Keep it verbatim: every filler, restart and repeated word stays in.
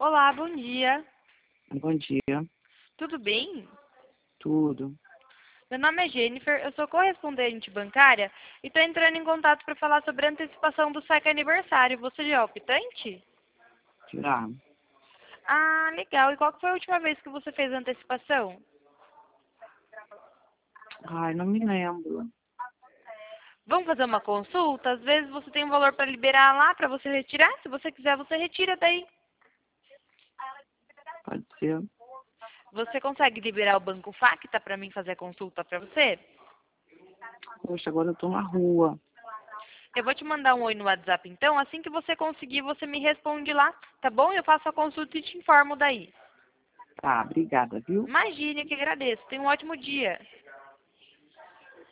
Olá, bom dia. Bom dia, Tudo bem? tudo. Meu nome é Jennifer, eu sou correspondente bancária e estou entrando em contato para falar sobre a antecipação do saque aniversário. Você já é optante? Já. Ah, legal. E qual que foi a última vez que você fez a antecipação? Ai, não me lembro. Vamos fazer uma consulta? Às vezes você tem um valor para liberar lá para você retirar. Se você quiser, você retira daí. Pode ser? Você consegue liberar o Banco Facta para mim fazer a consulta para você? Poxa, agora eu tô na rua. Eu vou te mandar um oi no WhatsApp então. Assim que você conseguir, você me responde lá, tá bom? Eu faço a consulta e te informo daí. Tá, obrigada, viu? Imagine, eu que agradeço. Tenha um ótimo dia.